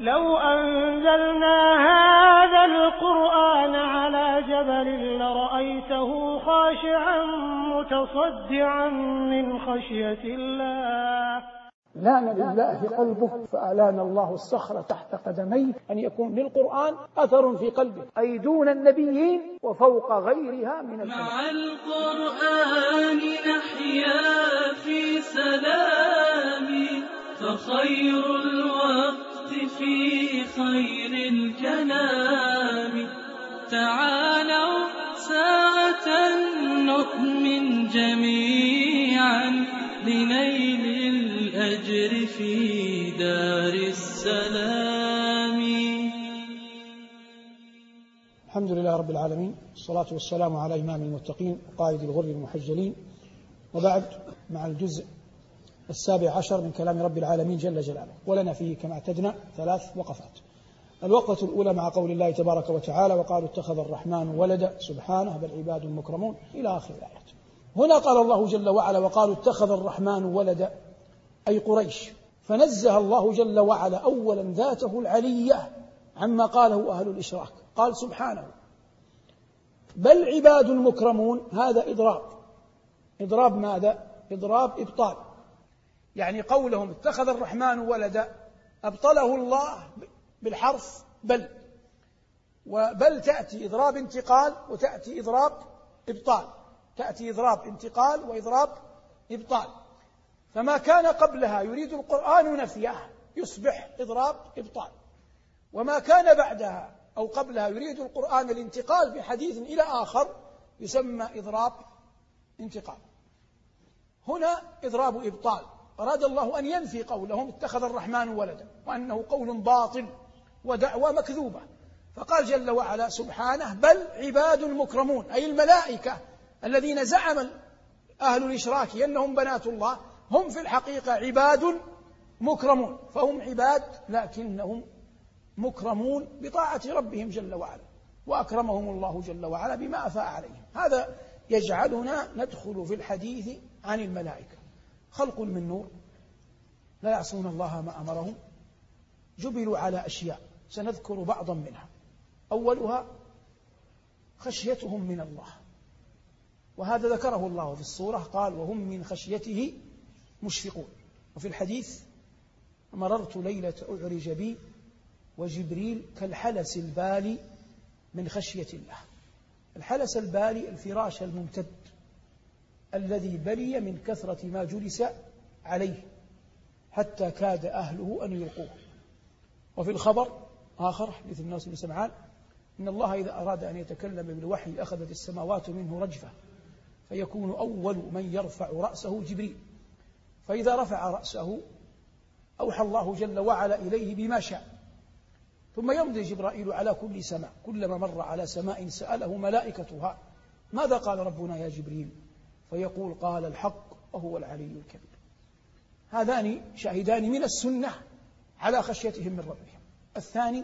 لو أنزلنا هذا القرآن على جبل لرأيته خاشعا متصدعا من خشية الله. لان لله قلبه فألان الله الصخر تحت قدميه، أن يكون للقرآن أثر في قلبه، أي دون النبيين وفوق غيرها من الأنبياء. مع القرآن نحيا في سلام، فخير الوقت في خير الكلام. تعالوا ساعة نؤمن جميعا لنيل الأجر في دار السلام. الحمد لله رب العالمين، الصلاة والسلام على إمام المتقين قائد الغر المحجلين، وبعد، مع الجزء 17 من كلام رب العالمين جل جلاله، ولنا فيه كما اعتدنا 3 وقفات. الوقفة الأولى مع قول الله تبارك وتعالى: وقالوا اتخذ الرحمن ولدا سبحانه بل عباد مكرمون، إلى آخر الآيات. هنا قال الله جل وعلا: وقالوا اتخذ الرحمن ولدا، أي قريش، فنزه الله جل وعلا أولا ذاته العلية عما قاله أهل الإشراك، قال سبحانه بل عباد مكرمون. هذا إضراب ماذا؟ إضراب إبطال، يعني قولهم اتخذ الرحمن ولدا أبطله الله بالحرف بل، وبل تأتي إضراب انتقال وتأتي إضراب إبطال، تأتي إضراب انتقال وإضراب إبطال. فما كان قبلها يريد القرآن نفيه يصبح إضراب إبطال، وما كان بعدها أو قبلها يريد القرآن الانتقال بحديث إلى آخر يسمى إضراب انتقال. هنا إضراب إبطال، أراد الله أن ينفي قولهم اتخذ الرحمن ولدا، وأنه قول باطل ودعوى مكذوبة، فقال جل وعلا سبحانه بل عباد مكرمون، أي الملائكة الذين زعم أهل الإشراك أنهم بنات الله هم في الحقيقة عباد مكرمون، فهم عباد لكنهم مكرمون بطاعة ربهم جل وعلا، وأكرمهم الله جل وعلا بما أفاء عليهم. هذا يجعلنا ندخل في الحديث عن الملائكة. خلق من نور لا يعصون الله ما أمرهم، جبلوا على أشياء سنذكر بعضا منها. أولها خشيتهم من الله، وهذا ذكره الله في السورة، قال وهم من خشيته مشفقون. وفي الحديث مررت ليلة أعرج بي وجبريل كالحلس البالي من خشية الله. الحلس البالي الفراش الممتد الذي بلي من كثرة ما جلس عليه حتى كاد أهله أن يلقوه. وفي الخبر آخر حديث الناس بن سمعان إن الله إذا أراد أن يتكلم بالوحي أخذت السماوات منه رجفة، فيكون أول من يرفع رأسه جبريل، فإذا رفع رأسه أوحى الله جل وعلا إليه بما شاء، ثم يمضي جبرائيل على كل سماء، كلما مر على سماء سأله ملائكتها ماذا قال ربنا يا جبريل؟ فيقول قال الحق وهو العلي الكبير. هذان شاهدان من السنة على خشيتهم من ربهم. الثاني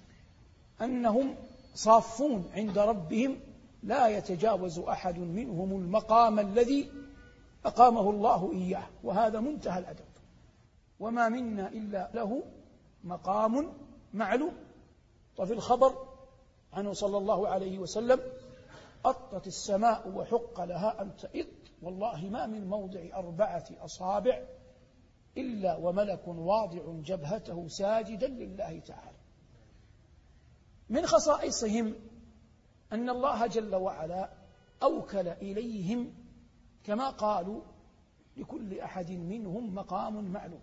أنهم صافون عند ربهم، لا يتجاوز أحد منهم المقام الذي أقامه الله إياه، وهذا منتهى الأدب. وما منا إلا له مقام معلوم. وفي الخبر عنه صلى الله عليه وسلم أطت السماء وحق لها أن تئط، والله ما من موضع 4 أصابع إلا وملك واضع جبهته ساجدا لله تعالى. من خصائصهم أن الله جل وعلا أوكل إليهم كما قالوا لكل أحد منهم مقام معلوم.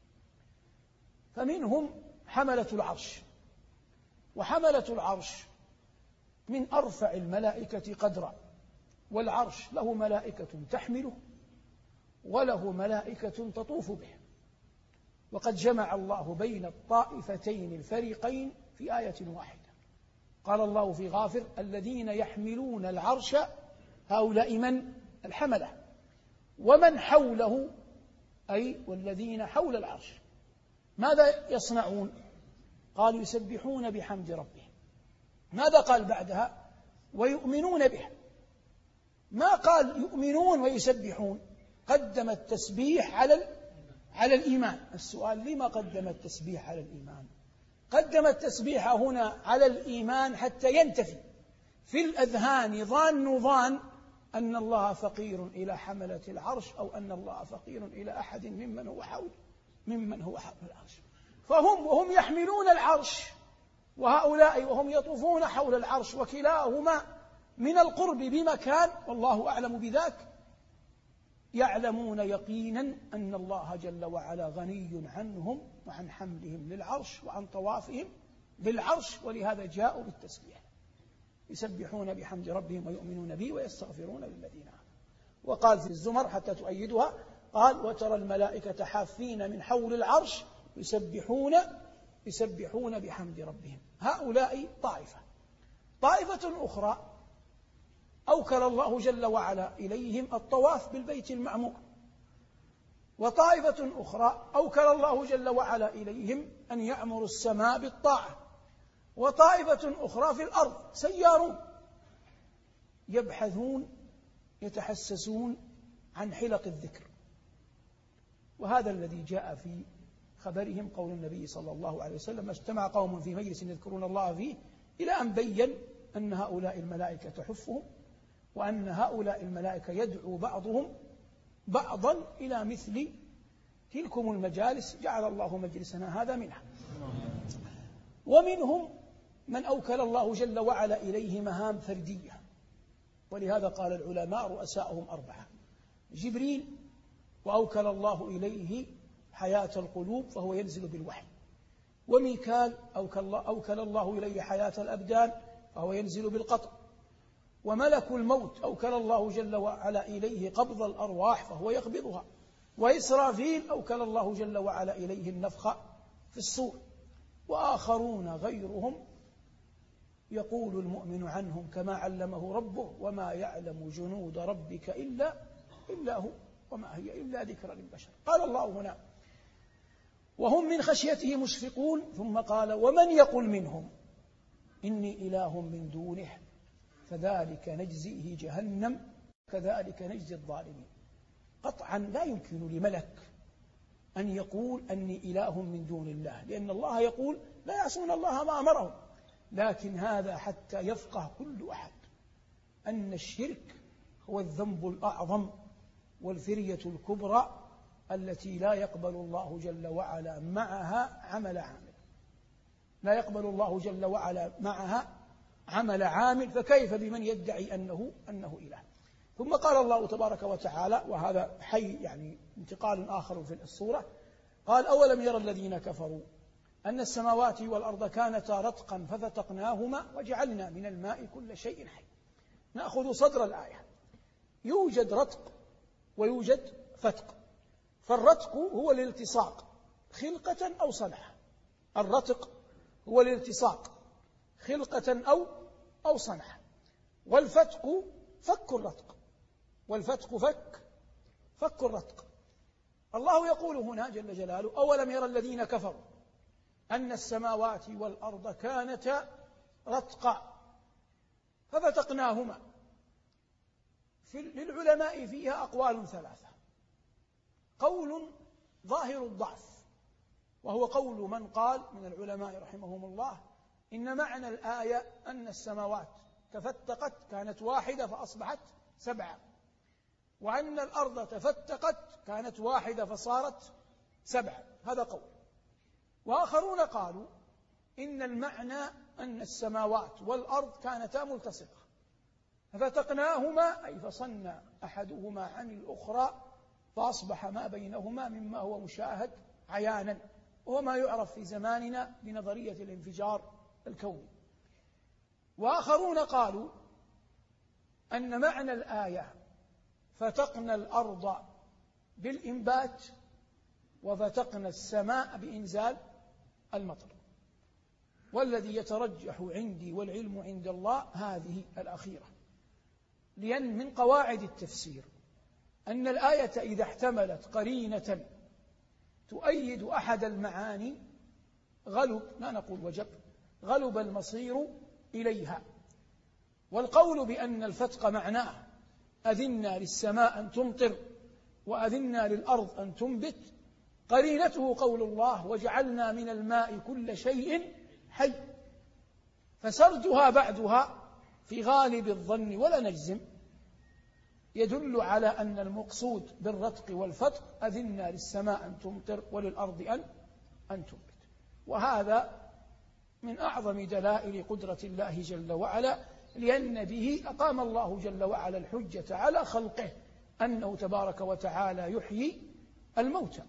فمنهم حملة العرش، وحملة العرش من أرفع الملائكة قدرا، والعرش له ملائكة تحمله وله ملائكة تطوف به. وقد جمع الله بين الطائفتين الفريقين في آية واحدة. قال الله في غافر الذين يحملون العرش هؤلاء من؟ الحملة، ومن حوله أي والذين حول العرش ماذا يصنعون؟ قال يسبحون بحمد ربهم. ماذا قال بعدها؟ ويؤمنون به. ما قال يؤمنون ويسبحون، قدم التسبيح على الإيمان. السؤال لما قدم التسبيح على الإيمان؟ قدم التسبيح هنا على الإيمان حتى ينتفي في الأذهان ظان أن الله فقير إلى حملة العرش، أو أن الله فقير إلى أحد ممن هو حول العرش. وهم يحملون العرش، وهؤلاء وهم يطوفون حول العرش، وكلاهما من القرب بمكان والله أعلم بذاك، يعلمون يقينا أن الله جل وعلا غني عنهم وعن حملهم للعرش وعن طوافهم بالعرش، ولهذا جاءوا بالتسبيح، يسبحون بحمد ربهم ويؤمنون به ويستغفرون للذين آمنوا. وقال في الزمر حتى تؤيدها، قال وترى الملائكة حافين من حول العرش يسبحون بحمد ربهم. هؤلاء طائفة أخرى أوكل الله جل وعلا إليهم الطواف بالبيت المعمور، وطائفة أخرى أوكل الله جل وعلا إليهم أن يعمروا السماء بالطاعة، وطائفة أخرى في الأرض سيارون يبحثون يتحسسون عن حلق الذكر. وهذا الذي جاء في خبرهم قول النبي صلى الله عليه وسلم: اجتمع قوم في مجلس يذكرون الله فيه، إلى أن بين أن هؤلاء الملائكة تحفهم، وأن هؤلاء الملائكة يدعو بعضهم بعضا إلى مثل تلكم المجالس جعل الله مجلسنا هذا منها. ومنهم من أوكل الله جل وعلا إليه مهام فردية، ولهذا قال العلماء رؤساؤهم 4: جبريل وأوكل الله إليه حياة القلوب فهو ينزل بالوحي، وميكال أوكل الله إليه حياة الأبدان فهو ينزل بالقطع، وملك الموت أوكل الله جل وعلا إليه قبض الأرواح فهو يقبضها، وإسرافيل أوكل الله جل وعلا إليه النفخ في الصور، وآخرون غيرهم يقول المؤمن عنهم كما علمه ربه: وما يعلم جنود ربك إلا هو وما هي إلا ذكرى للبشر. قال الله هنا: وهم من خشيته مشفقون، ثم قال: ومن يقل منهم إني إله من دونه فذلك نجزيه جهنم كذلك نجزي الظالمين. قطعا لا يمكن لملك أن يقول أني إله من دون الله، لأن الله يقول لا يعصون الله ما أمرهم، لكن هذا حتى يفقه كل أحد أن الشرك هو الذنب الأعظم والفرية الكبرى التي لا يقبل الله جل وعلا معها لا يقبل الله جل وعلا معها عمل عامل، فكيف بمن يدعي أنه إله؟ ثم قال الله تبارك وتعالى، وهذا يعني انتقال آخر في الصورة، قال: أولم يرى الذين كفروا أن السماوات والأرض كانتا رتقا ففتقناهما وجعلنا من الماء كل شيء حي. نأخذ صدر الآية. يوجد رتق ويوجد فتق، فالرتق هو الالتصاق خلقة أو صنعة، الرتق هو الالتصاق خلقة أو صنعة، والفتق فك الرتق، والفتق فك الرتق. الله يقول هنا جل جلاله: أولم يرى الذين كفروا أن السماوات والأرض كانتا رتقا ففتقناهما. للعلماء فيها أقوال 3: قول ظاهر الضعف، وهو قول من قال من العلماء رحمهم الله إن معنى الآية أن السماوات تفتقت كانت واحدة فأصبحت 7، وأن الأرض تفتقت كانت واحدة فصارت 7، هذا قول. وآخرون قالوا إن المعنى أن السماوات والأرض كانتا ملتصقة ففتقناهما، أي فصلنا أحدهما عن الأخرى فأصبح ما بينهما مما هو مشاهد عيانا، وهو ما يعرف في زماننا بنظرية الانفجار الكوني. وآخرون قالوا أن معنى الآية فتقنا الأرض بالإنبات وفتقنا السماء بإنزال المطر، والذي يترجح عندي والعلم عند الله هذه الأخيرة، لأن من قواعد التفسير أن الآية إذا احتملت قرينة تؤيد أحد المعاني غلب، لا نقول وجب، غلب المصير إليها. والقول بأن الفتق معناه أذنا للسماء أن تمطر وأذنا للأرض أن تنبت، قرينته قول الله: وجعلنا من الماء كل شيء حي. فسردها بعدها في غالب الظن ولا نجزم يدل على أن المقصود بالرتق والفتق أذنا للسماء أن تمطر وللأرض أن تنبت. وهذا من أعظم دلائل قدرة الله جل وعلا، لأن به أقام الله جل وعلا الحجة على خلقه أنه تبارك وتعالى يحيي الموتى،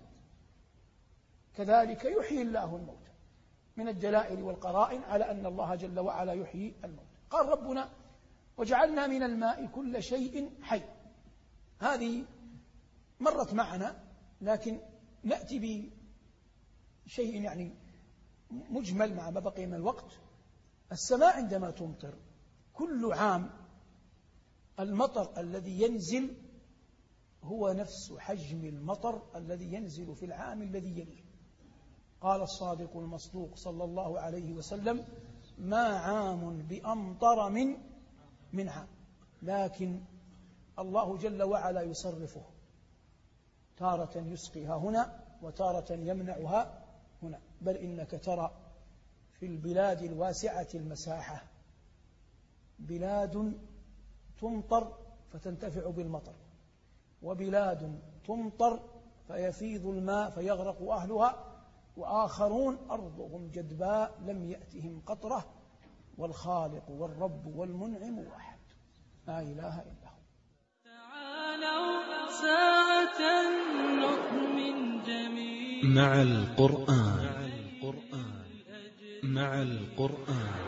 كذلك يحيي الله الموتى، من الدلائل والقرائن على أن الله جل وعلا يحيي الموتى. قال ربنا: وجعلنا من الماء كل شيء حي. هذه مرت معنا، لكن نأتي بشيء يعني مجمل مع ما بقي من الوقت. السماء عندما تمطر كل عام المطر الذي ينزل هو نفس حجم المطر الذي ينزل في العام الذي يليه. قال الصادق المصدوق صلى الله عليه وسلم: ما عام بأمطر من عام، لكن الله جل وعلا يصرفه، تارة يسقيها هنا وتارة يمنعها هنا. بل إنك ترى في البلاد الواسعة المساحة بلاد تمطر فتنتفع بالمطر، وبلاد تمطر فيفيض الماء فيغرق أهلها، وآخرون أرضهم جدباء لم يأتهم قطرة، والخالق والرب والمنعم واحد، لا إله إلا هو. تعالوا ساعة نؤمن جميعا مع القرآن. مع القرآن.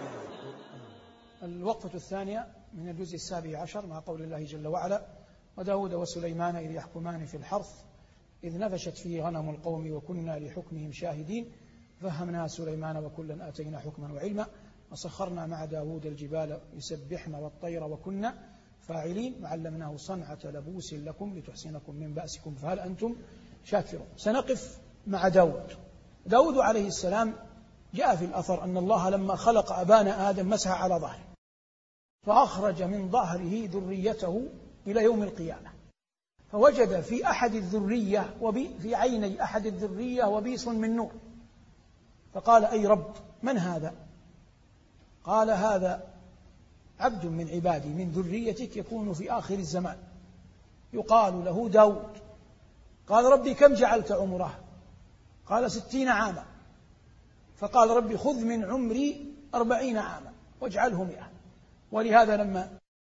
الوقفة الثانية من الجزء 17 مع قول الله جل وعلا: وداود وسليمان إذ يحكمان في الحرث إذ نفشت فيه غنم القوم وكنا لحكمهم شاهدين فهمنا سليمان وكلا آتينا حكما وعلما وسخرنا مع داود الجبال يسبحن والطير وكنا فاعلين وعلمناه صنعة لبوس لكم لتحسنكم من بأسكم فهل أنتم شاكرون. سنقف مع داود عليه السلام. جاء في الأثر أن الله لما خلق أبانا آدم مسح على ظهره فأخرج من ظهره ذريته إلى يوم القيامة، فوجد في أحد الذرية في عيني أحد الذرية وبيص من نور، فقال: أي رب، من هذا؟ قال: هذا عبد من عبادي من ذريتك يكون في آخر الزمان يقال له داود. قال: ربي كم جعلت عمره؟ قال: 60 عاما. فقال: ربي خذ من عمري 40 عاما واجعله 100. ولهذا لما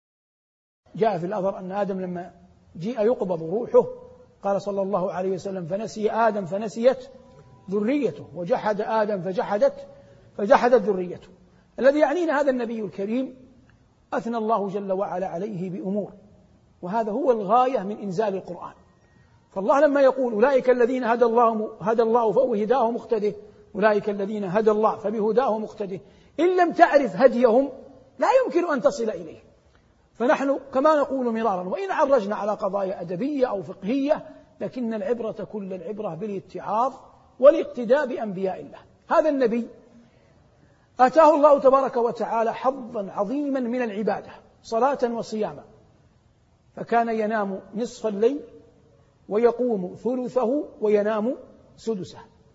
جاء في الأثر أن آدم لما جيء يقبض روحه قال صلى الله عليه وسلم: فنسي آدم فنسيت ذريته، وجحد آدم فجحدت ذريته. الذي يعنينا هذا النبي الكريم أثنى الله جل وعلا عليه بأمور، وهذا هو الغاية من إنزال القرآن. فالله لما يقول: أولئك الذين هدى الله فهو هداه مقتده، أولئك الذين هدى الله فبهداه مقتده، إن لم تعرف هديهم لا يمكن أن تصل إليه. فنحن كما نقول مرارا، وإن عرجنا على قضايا أدبية أو فقهية، لكن العبرة كل العبرة بالاتعاظ والاقتداء بأنبياء الله. هذا النبي آتاه الله تبارك وتعالى حظا عظيما من العبادة صلاة وصياما، فكان ينام نصف الليل ويقوم ثلثه وينام سدسه،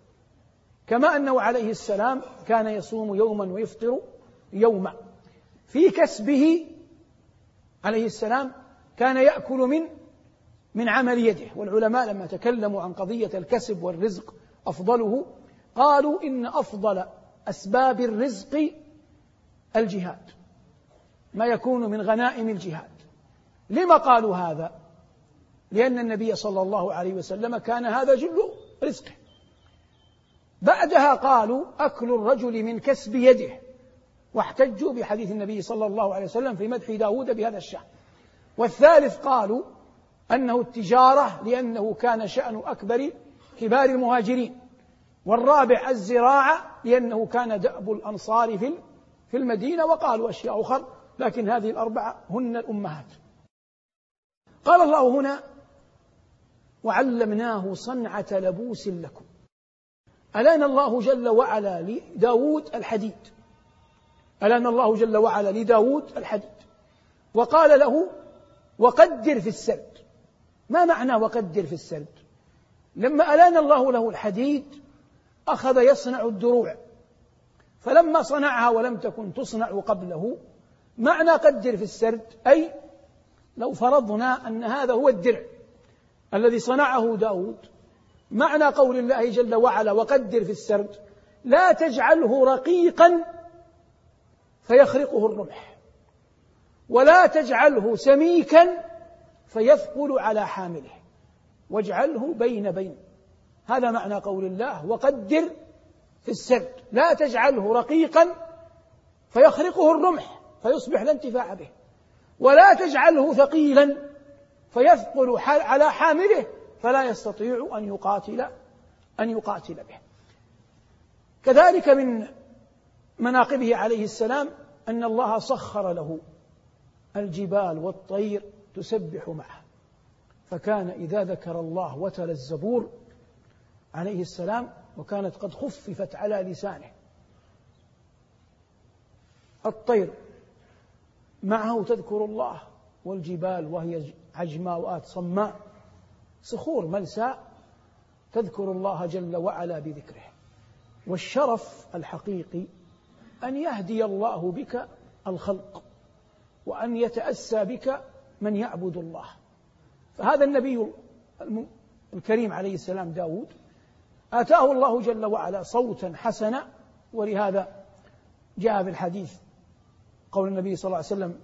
كما أنه عليه السلام كان يصوم يوما ويفطر يوما. في كسبه عليه السلام كان يأكل من عمل يده. والعلماء لما تكلموا عن قضية الكسب والرزق أفضله قالوا إن أفضل أسباب الرزق الجهاد، ما يكون من غنائم الجهاد. لما قالوا هذا؟ لأن النبي صلى الله عليه وسلم كان هذا جل رزقه. بعدها قالوا أكل الرجل من كسب يده، واحتجوا بحديث النبي صلى الله عليه وسلم في مدح داود بهذا الشأن. والثالث قالوا أنه التجارة، لأنه كان شأن أكبر كبار المهاجرين. والرابع الزراعة، لأنه كان دأب الأنصار في المدينة. وقالوا أشياء أخرى، لكن هذه الأربعة هن الأمهات. قال الله هنا: وعلمناه صنعة لبوس لكم. ألان الله جل وعلا لداود الحديد، ألان الله جل وعلا لداود الحديد، وقال له: وقدر في السرد. ما معنى وقدر في السرد؟ لما ألان الله له الحديد أخذ يصنع الدروع، فلما صنعها ولم تكن تصنع قبله، معنى قدر في السرد أي لو فرضنا أن هذا هو الدرع الذي صنعه داود، معنى قول الله جل وعلا وقدر في السرد لا تجعله رقيقا فيخرقه الرمح، ولا تجعله سميكا فيثقل على حامله، واجعله بين بين. هذا معنى قول الله وقدر في السرد، لا تجعله رقيقا فيخرقه الرمح فيصبح لا انتفاع به، ولا تجعله ثقيلا فيثقل على حامله فلا يستطيع أن يقاتل به. كذلك من مناقبه عليه السلام أن الله سخر له الجبال والطير تسبح معه، فكان إذا ذكر الله وتلا الزبور عليه السلام وكانت قد خففت على لسانه، الطير معه تذكر الله، والجبال وهي عجماوات صماء صخور ملساء تذكر الله جل وعلا بذكره. والشرف الحقيقي أن يهدي الله بك الخلق، وأن يتأسى بك من يعبد الله. فهذا النبي الكريم عليه السلام داود آتاه الله جل وعلا صوتا حسنا، ولهذا جاء في الحديث قول النبي صلى الله عليه وسلم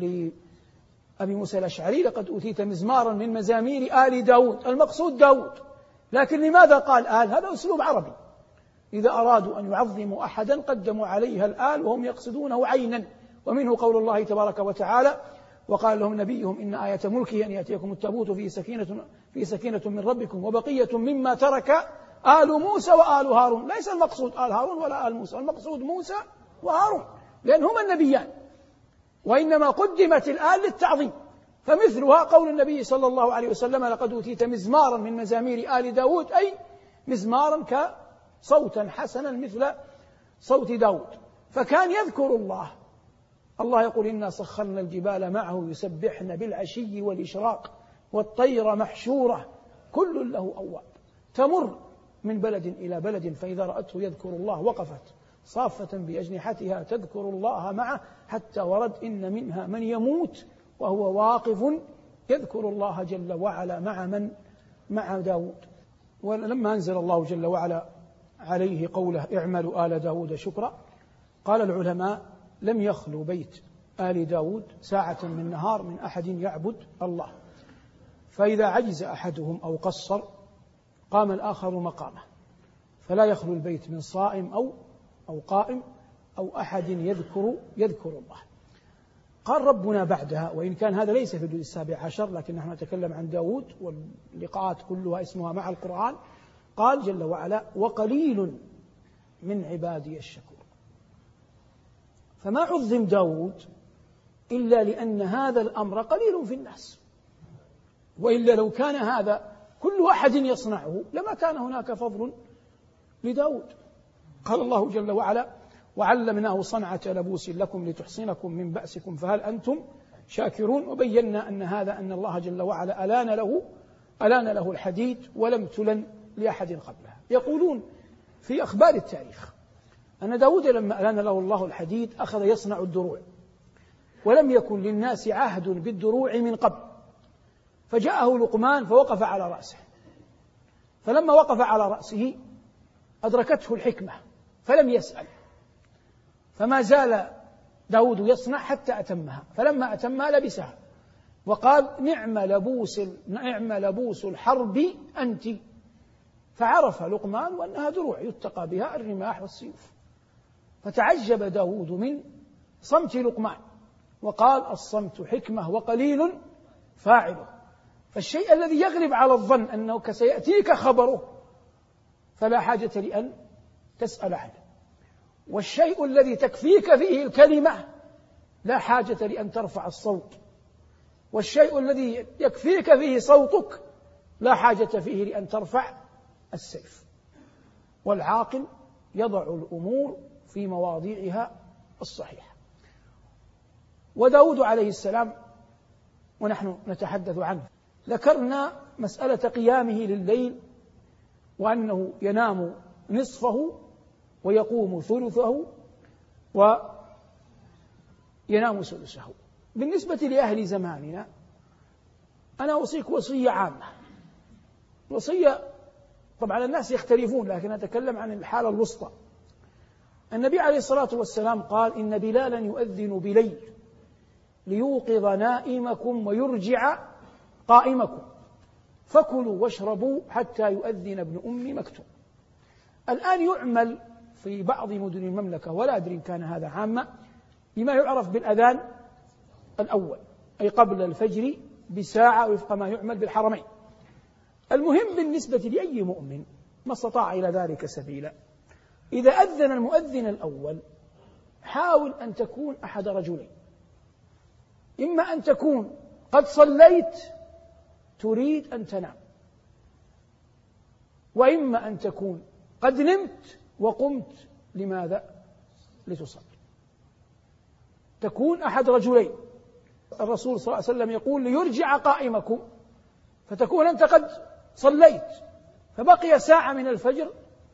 لأبي موسى الأشعري لقد أوتيت مزمارا من مزامير آل داود، المقصود داود، لكن لماذا قال آل؟ هذا أسلوب عربي، إذا أرادوا أن يعظموا أحدا قدموا عليها الآل وهم يقصدونه عينا. ومنه قول الله تبارك وتعالى وقال لهم نبيهم إن آية ملكه أن يأتيكم التابوت في سكينة من ربكم وبقية مما ترك آل موسى وآل هارون. ليس المقصود آل هارون ولا آل موسى، المقصود موسى وهارون لأن هما النبيان، وإنما قدمت الآل للتعظيم. فمثلها قول النبي صلى الله عليه وسلم لقد أوتيت مزمارا من مزامير آل داود، أي مزمارا كصوتا حسنا مثل صوت داود. فكان يذكر الله يقول إنا سخرنا الجبال معه يسبحن بالعشي والإشراق والطير محشورة كل له أواب، تمر من بلد إلى بلد فإذا رأته يذكر الله وقفت صافة بأجنحتها تذكر الله معه، حتى ورد إن منها من يموت وهو واقف يذكر الله جل وعلا مع داود. ولما أنزل الله جل وعلا عليه قوله اعملوا آل داود شكرا، قال العلماء لم يخلو بيت آل داود ساعة من نهار من أحد يعبد الله، فإذا عجز أحدهم أو قصر قام الآخر مقامه، فلا يخلو البيت من صائم أو قائم أو أحد يذكر الله. قال ربنا بعدها، وإن كان هذا ليس في الجزء 17 لكن نحن نتكلم عن داود واللقاءات كلها اسمها مع القرآن، قال جل وعلا وقليل من عبادي الشكور. فما عظم داود إلا لأن هذا الأمر قليل في الناس، وإلا لو كان هذا كل أحد يصنعه لما كان هناك فضل لداود. قال الله جل وعلا وعلمناه صنعة لبوس لكم لتحصنكم من بأسكم فهل أنتم شاكرون. وبينا أن الله جل وعلا ألان له الحديد ولم تلن لأحد قبله. يقولون في أخبار التاريخ أن داود لما ألان له الله الحديد أخذ يصنع الدروع، ولم يكن للناس عهد بالدروع من قبل، فجاءه لقمان فوقف على رأسه، فلما وقف على رأسه أدركته الحكمة فلم يسأل، فما زال داود يصنع حتى أتمها، فلما أتمها لبسها وقال نعم لبوس الحرب أنت، فعرف لقمان وأنها دروع يتقى بها الرماح والسيوف. فتعجب داود من صمت لقمان وقال الصمت حكمة وقليل فاعله. فالشيء الذي يغلب على الظن أنه سيأتيك خبره فلا حاجة لأن تسأل عنه، والشيء الذي تكفيك فيه الكلمة لا حاجة لأن ترفع الصوت، والشيء الذي يكفيك فيه صوتك لا حاجة فيه لأن ترفع السيف. والعاقل يضع الأمور في مواضيعها الصحيحة. وداود عليه السلام ونحن نتحدث عنه ذكرنا مسألة قيامه لليل، وأنه ينام نصفه ويقوم ثلثه وينام ثلثه. بالنسبة لأهل زماننا أنا أوصيك وصية عامة، وصية طبعا الناس يختلفون لكن أتكلم عن الحالة الوسطى. النبي عليه الصلاة والسلام قال: إن بلالا يؤذن بليل ليوقظ نائمكم ويرجع قائمكم، فكلوا واشربوا حتى يؤذن ابن أم مكتوم. الآن يعمل في بعض مدن المملكة، ولا أدري إن كان هذا عامة، بما يعرف بالأذان الأول، أي قبل الفجر بساعة وفق ما يعمل بالحرمين. المهم بالنسبة لأي مؤمن ما استطاع إلى ذلك سبيلا، إذا أذن المؤذن الأول حاول أن تكون أحد رجلين: إما أن تكون قد صليت تريد أن تنام، وإما أن تكون قد نمت وقمت. لماذا؟ لتصلي. تكون أحد رجلين. الرسول صلى الله عليه وسلم يقول: ليرجع قائمكم، فتكون أنت قد صليت فبقي ساعة من الفجر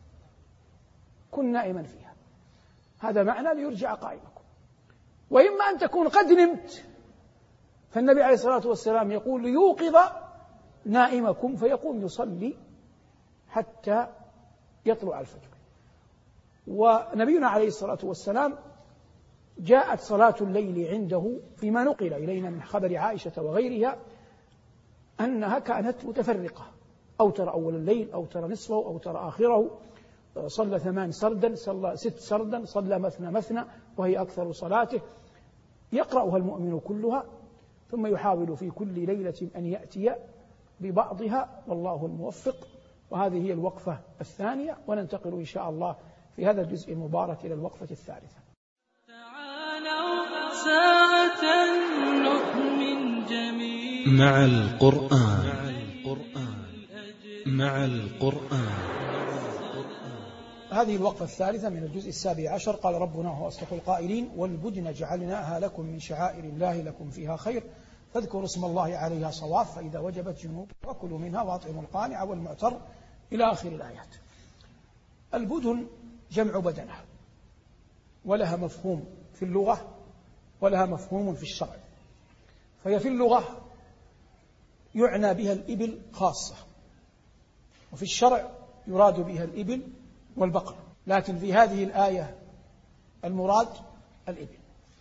كن نائما فيها، هذا معنى ليرجع قائمكم. وإما أن تكون قد نمت، فالنبي عليه الصلاة والسلام يقول: ليوقظ نائمكم، فيقوم يصلي حتى يطلع الفجر. ونبينا عليه الصلاة والسلام جاءت صلاة الليل عنده فيما نقل إلينا من خبر عائشة وغيرها أنها كانت متفرقة، أو ترى أول الليل أو ترى نصفه أو ترى آخره، صلى 8 سردا، صلى 6 سردا، صلى مثنى مثنى، وهي أكثر صلاته، يقرأها المؤمن كلها، ثم يحاول في كل ليلة أن يأتي ببعضها، والله الموفق. وهذه هي الوقفة الثانية، وننتقل إن شاء الله في هذا الجزء المبارك إلى الوقفة الثالثة. تعالوا ساعة نؤمن جميعا مع القرآن. مع القرآن. هذه الوقفة الثالثة من الجزء 17. قال ربنا هو أصدق القائلين: والبدن جعلناها لكم من شعائر الله لكم فيها خير فاذكروا اسم الله عليها صواف فإذا وجبت جنوب وكلوا منها وأطعموا القانع والمعتر إلى آخر الآيات. البدن جمع بدنة، ولها مفهوم في اللغة ولها مفهوم في الشرع. فهي في اللغة يعنى بها الإبل خاصة، وفي الشرع يراد بها الإبل والبقر، لكن في هذه الآية المراد الإبل.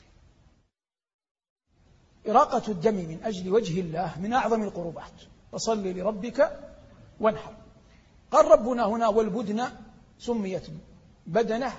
إراقة الدم من أجل وجه الله من أعظم القربات، فصل لربك وانحر. قال ربنا هنا: والبدن سميت بدنة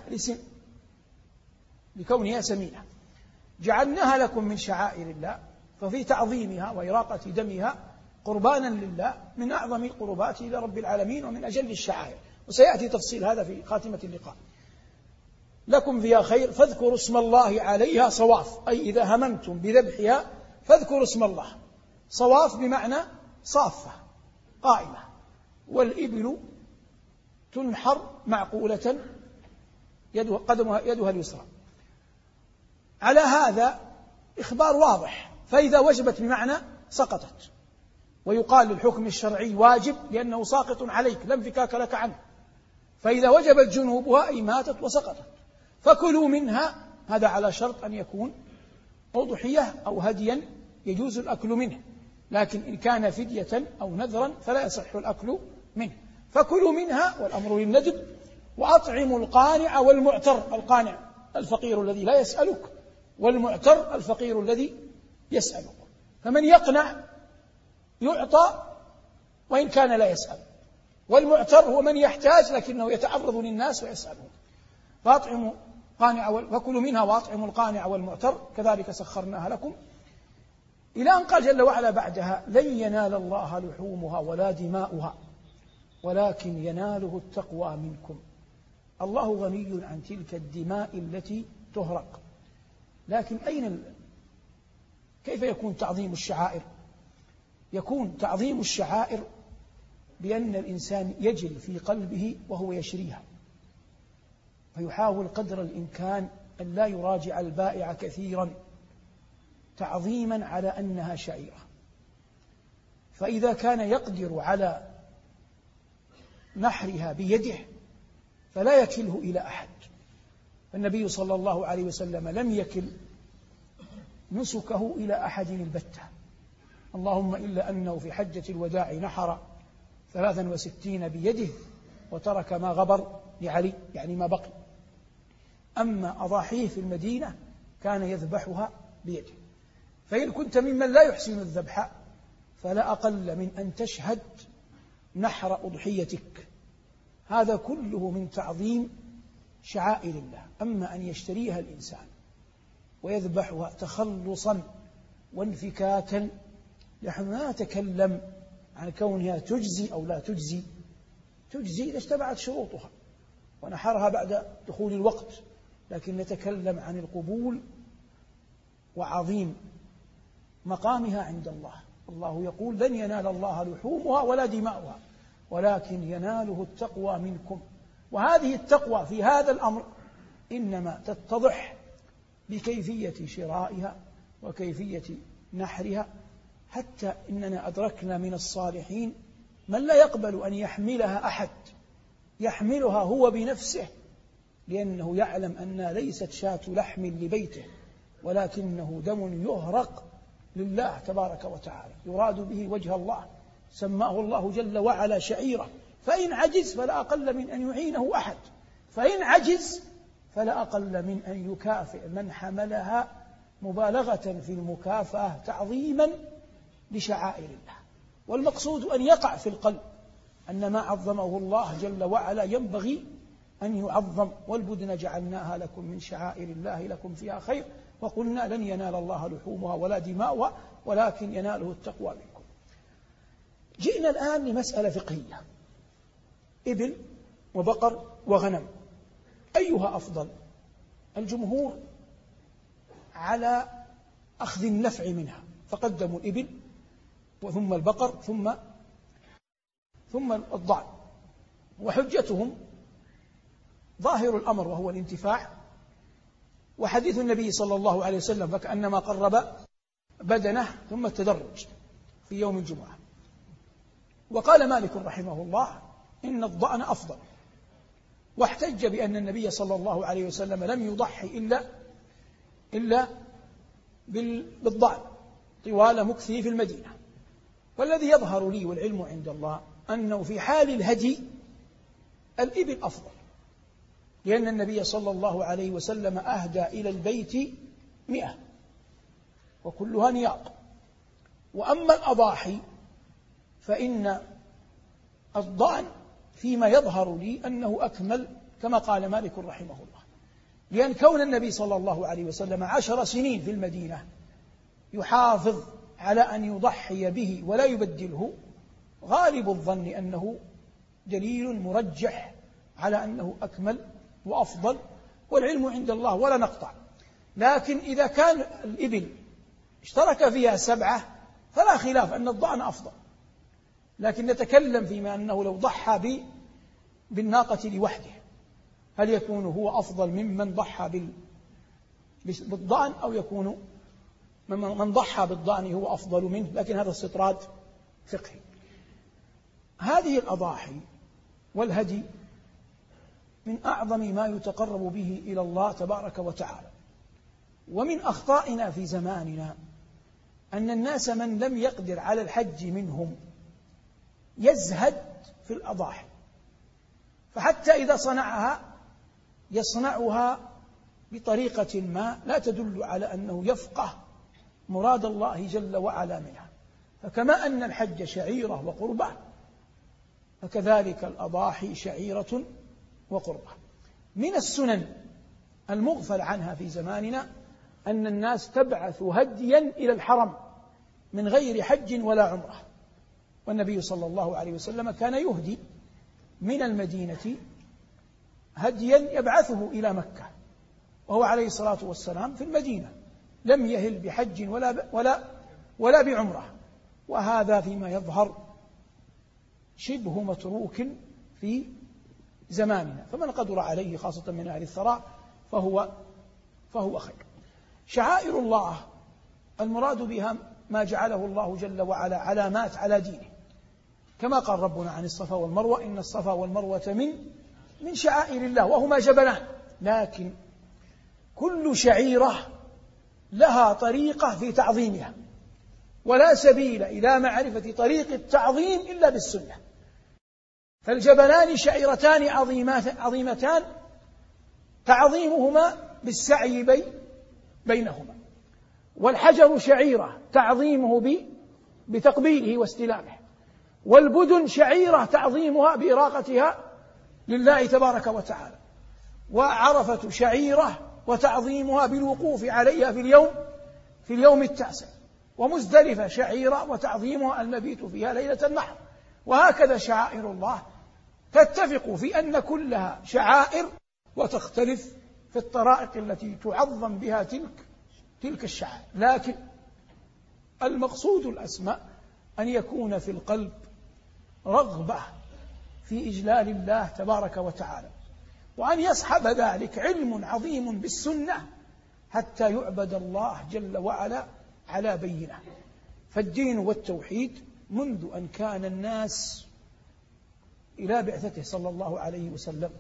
لكونها سمينة، جعلناها لكم من شعائر الله، ففي تعظيمها وإراقة دمها قربانا لله من أعظم القربات إلى رب العالمين ومن أجل الشعائر، وسيأتي تفصيل هذا في خاتمة اللقاء. لكم فيها خير فاذكروا اسم الله عليها صواف، أي إذا هممتم بذبحها فاذكروا اسم الله. صواف بمعنى صافة قائمة، والإبل تنحر معقولة يدها اليسرى. على هذا إخبار واضح، فإذا وجبت بمعنى سقطت، ويقال للحكم الشرعي واجب لأنه ساقط عليك لا انفكاك لك عنه، فإذا وجبت جنوبها أي ماتت وسقطت. فكلوا منها، هذا على شرط أن يكون أضحية أو هديا يجوز الأكل منه، لكن إن كان فدية أو نذرا فلا يصح الأكل منه. فكلوا منها والأمر للندب، وأطعموا القانع والمعتر. القانع الفقير الذي لا يسألك، والمعتر الفقير الذي يسألك. فمن يقنع يعطى وإن كان لا يسأل، والمعتر هو من يحتاج لكنه يتعرض للناس ويسألهم. فأطعموا قانع فكلوا منها وأطعموا القانع والمعتر كذلك سخرناها لكم، إلى أن قال جل وعلا بعدها: لن ينال الله لحومها ولا دماؤها ولكن يناله التقوى منكم. الله غني عن تلك الدماء التي تهرق، لكن كيف يكون تعظيم الشعائر؟ يكون تعظيم الشعائر بأن الإنسان يجل في قلبه وهو يشريها، فيحاول قدر الإمكان أن لا يراجع البائع كثيرا تعظيما على أنها شعيرة. فإذا كان يقدر على نحرها بيده فلا يكله إلى أحد، النبي صلى الله عليه وسلم لم يكل نسكه إلى أحد البتة، اللهم إلا أنه في حجة الوداع نحر 63 بيده وترك ما غبر لعلي، يعني ما بقي. أما أضاحيه في المدينة كان يذبحها بيده. فإن كنت ممن لا يحسن الذبح فلا أقل من أن تشهد نحر أضحيتك، هذا كله من تعظيم شعائر الله. أما أن يشتريها الإنسان ويذبحها تخلصا وانفكاكا، نحن لا نتكلم عن كونها تجزي أو لا تجزي، تجزي إذا اشتبعت شروطها ونحرها بعد دخول الوقت، لكن نتكلم عن القبول وعظيم مقامها عند الله. الله يقول لن ينال الله لحومها ولا دماؤها ولكن يناله التقوى منكم. وهذه التقوى في هذا الأمر إنما تتضح بكيفية شرائها وكيفية نحرها، حتى إننا أدركنا من الصالحين من لا يقبل أن يحملها أحد، يحملها هو بنفسه، لأنه يعلم أنها ليست شاة لحم لبيته ولكنه دم يهرق لله تبارك وتعالى، يراد به وجه الله، سماه الله جل وعلا شعيرة. فإن عجز فلا أقل من أن يعينه أحد، فإن عجز فلا أقل من أن يكافئ من حملها مبالغة في المكافأة تعظيما لشعائر الله. والمقصود أن يقع في القلب أن ما عظمه الله جل وعلا ينبغي أن يعظم. والبدن جعلناها لكم من شعائر الله لكم فيها خير، وقلنا لن ينال الله لحومها ولا دماؤها ولكن يناله التقوى منكم. جئنا الآن لمسألة فقهية، إبل وبقر وغنم أيها أفضل؟ الجمهور على أخذ النفع منها فقدموا الإبل وثم البقر ثم الضأن، وحجتهم ظاهر الأمر وهو الانتفاع، وحديث النبي صلى الله عليه وسلم فكأنما قرب بدنه ثم التدرج في يوم الجمعة. وقال مالك رحمه الله إن الضأن أفضل، واحتج بأن النبي صلى الله عليه وسلم لم يضحي إلا بالضأن طوال مكثه في المدينة. والذي يظهر لي والعلم عند الله أنه في حال الهدي الإبل أفضل، لأن النبي صلى الله عليه وسلم أهدى إلى البيت 100 وكلها نياط. وأما الأضاحي فإن الضأن فيما يظهر لي أنه أكمل كما قال مالك رحمه الله، لأن كون النبي صلى الله عليه وسلم 10 سنين في المدينة يحافظ على أن يضحي به ولا يبدله، غالب الظن أنه دليل مرجح على أنه أكمل وأفضل، والعلم عند الله ولا نقطع. لكن إذا كان الإبل اشترك فيها 7 فلا خلاف أن الضأن أفضل، لكن نتكلم فيما أنه لو ضحى بالناقة لوحده هل يكون هو أفضل ممن ضحى بالضأن، أو يكون من ضحى بالضأن هو أفضل منه؟ لكن هذا استطراد فقهي. هذه الأضاحي والهدي من أعظم ما يتقرب به إلى الله تبارك وتعالى. ومن أخطائنا في زماننا أن الناس من لم يقدر على الحج منهم يزهد في الأضاحي، فحتى إذا صنعها يصنعها بطريقة ما لا تدل على أنه يفقه مراد الله جل وعلا منها. فكما أن الحج شعيرة وقربة فكذلك الأضاحي شعيرة وقربة. من السنن المغفل عنها في زماننا أن الناس تبعث هديا إلى الحرم من غير حج ولا عمرة، والنبي صلى الله عليه وسلم كان يهدي من المدينة هديا يبعثه إلى مكة، وهو عليه الصلاة والسلام في المدينة لم يهل بحج ولا بعمرة. وهذا فيما يظهر شبه متروك في زماننا، فمن قدر عليه خاصة من أهل الثراء فهو خير. شعائر الله المراد بها ما جعله الله جل وعلا علامات على دينه، كما قال ربنا عن الصفا والمروة إن الصفا والمروة من شعائر الله وهما جبلان. لكن كل شعيرة لها طريقة في تعظيمها، ولا سبيل إلى معرفة طريق التعظيم إلا بالسنة. فالجبلان شعيرتان عظيمتان تعظيمهما بالسعي بينهما، والحجر شعيرة تعظيمه بتقبيله واستلامه، والبدن شعيرة تعظيمها بإراقتها لله تبارك وتعالى، وعرفة شعيرة وتعظيمها بالوقوف عليها في اليوم التاسع، ومزدلفة شعيرة وتعظيمها المبيت فيها ليلة النحر. وهكذا شعائر الله تتفق في أن كلها شعائر، وتختلف في الطرائق التي تعظم بها تلك الشعائر. لكن المقصود الأسمى أن يكون في القلب رغبة في إجلال الله تبارك وتعالى، وأن يصحب ذلك علم عظيم بالسنة حتى يعبد الله جل وعلا على بينه. فالدين والتوحيد منذ أن كان الناس إلى بعثته صلى الله عليه وسلم،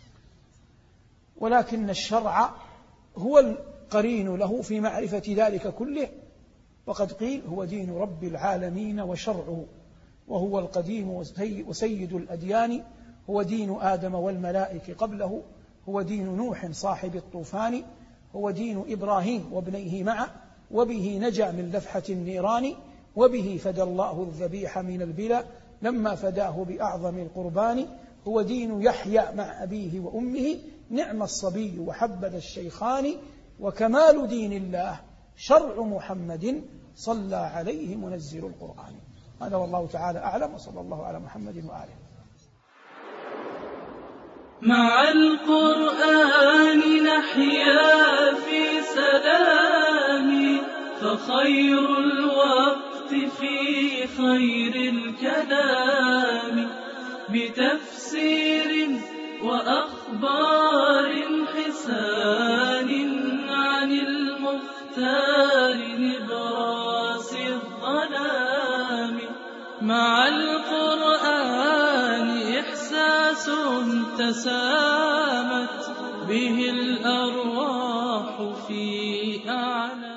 ولكن الشرع هو القرين له في معرفة ذلك كله. وقد قيل هو دين رب العالمين وشرعه، وهو القديم وسيد الأديان، هو دين آدم والملائكة قبله، هو دين نوح صاحب الطوفان، هو دين إبراهيم وابنيه معه، وبه نجا من لفحة النيران، وبه فدى الله الذبيح من البلا لما فداه بأعظم القربان، هو دين يحيى مع أبيه وأمه نعم الصبي وحبذا الشيخان، وكمال دين الله شرع محمد صلى عليه منزل القرآن. هذا والله تعالى أعلم، وصلى الله على محمد وآله. مع القرآن نحيا في سلام، فخير الوقت في خير الكلام، بتفسير وأخبار حسان عن المختار نبراس الظلام. مع القرآن إحساس تسامت به الأرواح في أعلى